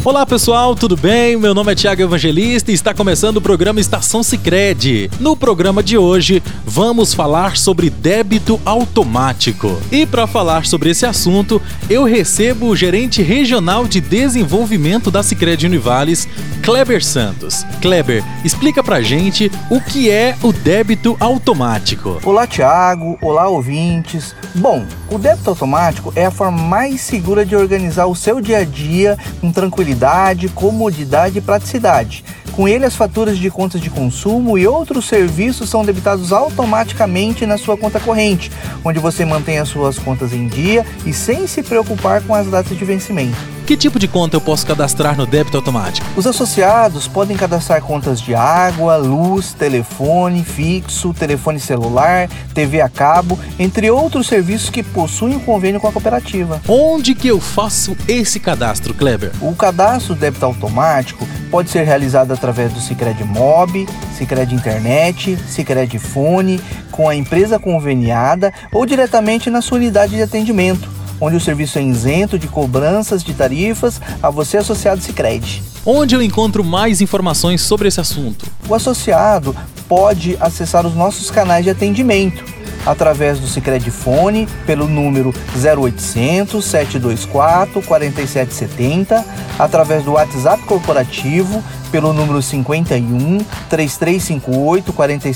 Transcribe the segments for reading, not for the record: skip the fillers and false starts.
Olá pessoal, tudo bem? Meu nome é Thiago Evangelista e está começando o programa Estação Sicredi. No programa de hoje, vamos falar sobre débito automático. E para falar sobre esse assunto, eu recebo o gerente regional de desenvolvimento da Sicredi Univales, Kleber Santos. Kleber, explica pra gente o que é o débito automático. Olá Thiago, olá ouvintes. Bom, o débito automático é a forma mais segura de organizar o seu dia a dia com tranquilidade, comodidade e praticidade. Com ele, as faturas de contas de consumo e outros serviços são debitados automaticamente na sua conta corrente, onde você mantém as suas contas em dia e sem se preocupar com as datas de vencimento. Que tipo de conta eu posso cadastrar no débito automático? Os associados podem cadastrar contas de água, luz, telefone fixo, telefone celular, TV a cabo, entre outros serviços que possuem um convênio com a cooperativa. Onde que eu faço esse cadastro, Kleber? O cadastro do débito automático pode ser realizado através do Sicredi Mob, Sicredi Internet, Sicredi Fone, com a empresa conveniada ou diretamente na sua unidade de atendimento, onde o serviço é isento de cobranças de tarifas a você, associado Sicredi. Onde eu encontro mais informações sobre esse assunto? O associado pode acessar os nossos canais de atendimento através do Sicredi Fone pelo número 0800 724 4770, através do WhatsApp corporativo pelo número 51 3358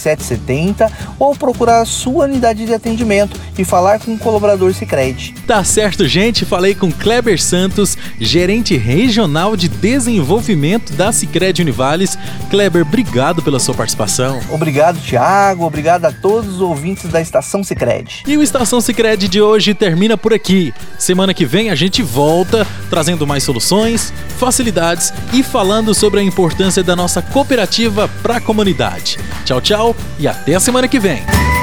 4770 ou procurar a sua unidade de atendimento e falar com o colaborador Sicredi. Tá certo, gente. Falei com Kleber Santos, gerente regional de desenvolvimento da Sicredi Univales. Kleber, obrigado pela sua participação. Obrigado, Thiago. Obrigado a todos os ouvintes da Estação Sicredi. E o Estação Sicredi de hoje termina por aqui. Semana que vem a gente volta trazendo mais soluções, facilidades e falando sobre a importância da nossa cooperativa para a comunidade. Tchau, tchau e até a semana que vem.